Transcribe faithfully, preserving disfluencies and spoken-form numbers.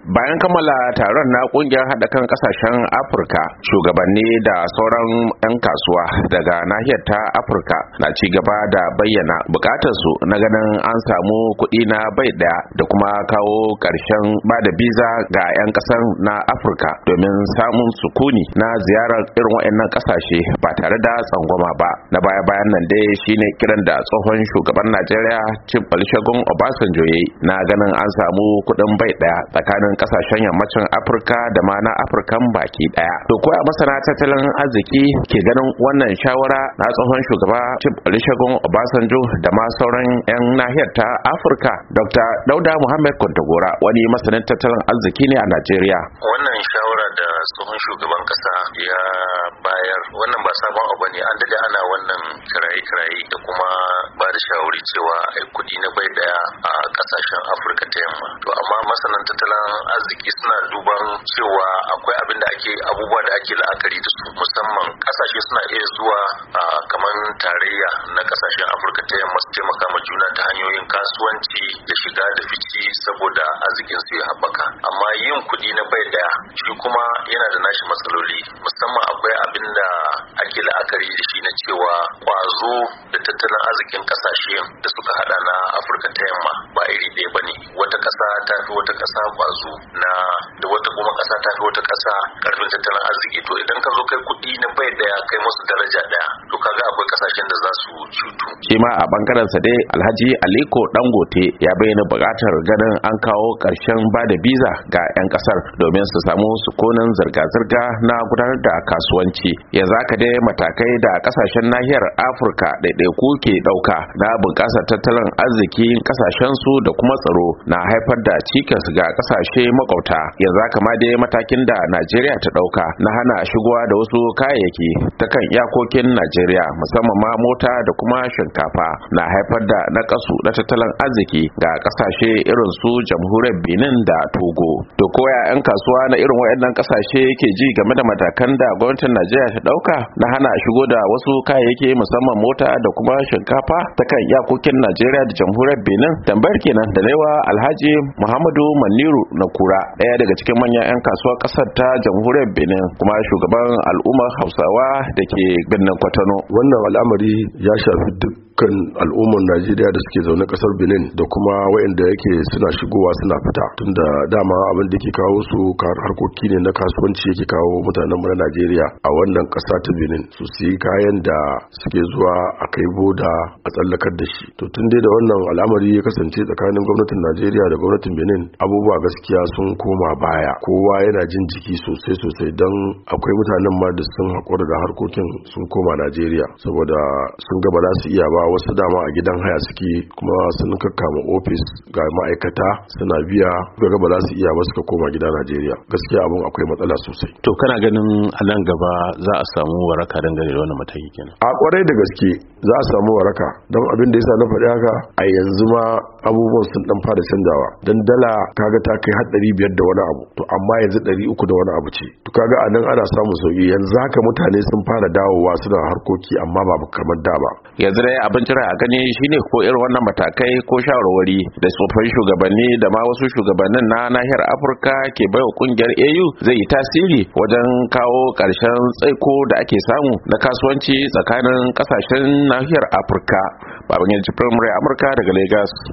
bayan kammala taron na kungiyar haɗa kan ƙasashen Afirka, shugabanni da sauran 'yan kasuwa daga nahiyar ta Afirka na ci gaba da bayyana bukatarsu na ganin an samu kuɗi na bai ɗaya da kuma kawo ƙarshen ba da biza ga 'yan ƙasar na Afirka domin samun sukuni na ziyarar irin waɗannan ƙasashe ba tare da tsangwama ba. Na baya-bayan nan dai shine kiran da tsohon shugaban Najeriya Chief Olusegun Obasanjo yayi na ganin an samu kuɗin bai ɗaya tsakanin kasashen yammacin Afirka da ma na Afirkan baki daya. To ko a masana tattalin arziki ke ganin wannan shawara na tsohon shugaba Chief Olusegun Obasanjo da ma sauran 'yan nahiyar ta Afirka? Dr. Dauda Muhammad Kontagora wani masanin tattalin arziki ne a Najeriya. Wannan shawara da tsohon shugaban kasa ya bayar wannan ba sabon abu ne, an dade ana wannan kiraye-kiraye da kuma ba da shawari cewa ai kudi na bai daya a kasashen Afirka ta yamma. To amma masanan tattalin arziki suna duban cewa akwai abin da ake abubuwa da ake la'akari da su, musamman kasashe suna iya zuwa kamar tarayya na kasashen Afirka ta yamma su taimaka ma juna ta hanyoyin kasuwanci da shiga da fici saboda arzikin su ya haɓaka. Amma yin kuɗi na bai daya shi kuma yana da nashi matsaloli, musamman akwai abin da ake la'akari da shi na cewa kwazo da tattalin arzikin kasashe da suka hada na Afirka ta yamma ba iri ɗaya bane. Wata ƙasa ta fi wata ƙasa kwazo na da wata kuma ƙasa ta fi wata ƙasa karfin tattalin arziki. To idan ka zo kai kuɗi na bai daya kai musu daraja daya, to kaga akwai ƙasashen da za su cutu. Shi ma a bangaren sa dai Alhaji Aliko Dangote ya bayyana buƙatar ganin an kawo ƙarshen ba da biza ga 'yan ƙasar domin su samu sukunin zirga-zirga na gudanar da kasuwanci. Yanzu haka dai matakai da ƙasashen nahiyar Afirka ɗaiɗaiku ke ɗauka na bunƙasar tattalin arzikin ƙasashen su da kuma tsaro na haifar da cikas ga ƙasashe makwabta. Yanzu haka ma dai matakin da Najeriya ta ɗauka na hana shigowa da wasu kayayyaki ta kan iyakokin Najeriya musamman ma mota da kuma shinkafa na haifar da nakasu na tattalin arziki ga ƙasashe irin su jamhuriyar Benin da Togo. To koya 'yan kasuwa na irin waɗannan ƙasashe ke ji game da matakan da gwamnatin Najeriya ta ɗauka na hana shigo da wasu kayayyaki musamman mota da kuma shinkafa ta kan iyakokin Najeriya da jamhuriyar Benin? Tambayar kenan da naiwa Alhaji Muhammadu Maniru Nakura, ɗaya daga cikin manyan 'yan kasuwar ƙasar ta jamhuriyar Benin kuma shugaban al'ummar Hausawa da ke birnin Kwatano. Wannan al'amari ya shafi dukkan al'ummar Najeriya da suke zaune ƙasar Benin da kuma waɗanda yake suna shigowa suna fita, tunda dama abin da ke kawo su harkoki ne na kasuwanci yake kawo mutanen mu na Najeriya a wannan ƙasa ta Benin su siyi kayan da suke zuwa a kai boda a tsallakar da shi. To tun dai da wannan al'amari ya kasance tsakanin gwamnatin Najeriya da gwamnatin Benin, abubuwa gaskiya sun koma baya, kowa yana jin jiki sosai sosai don akwai mutanen ma da sun haƙura da harkokin sun koma Najeriya saboda sun ga ba za su iya ba. Wasu dama a gidan haya suke kuma sun kakkama ofis ga ma'aikata suna biya, ga ba za su iya ba suka koma gida Najeriya. Gaskiya abun akwai matsala sosai. To kana ganin a nan gaba za a samu waraka dangane da wannan mataki kenan? A kwarai da gaske za a samu waraka, don abin da yasa na faɗi haka a yanzu ma abubuwan sun dan fara canjawa. Dan dala kaga ta kai har ɗari biyar da wani abu, to amma yanzu ɗari uku da wani abu ce. To kaga a nan ana samun sauki. Yanzu haka mutane sun fara dawowa suna harkoki amma ba kamar da ba. Yanzu dai abin jira a gani shine ko irin wannan matakai ko shawarwari da tsofin shugabanni da ma wasu shugabannin na nahiyar Afirka ke baiwa kungiyar A U zai yi tasiri wajen kawo ƙarshen tsaiko da ake samu na kasuwanci tsakanin ƙasashen nahiyar Afirka. Babangida Jibrin Amurka daga Lagos.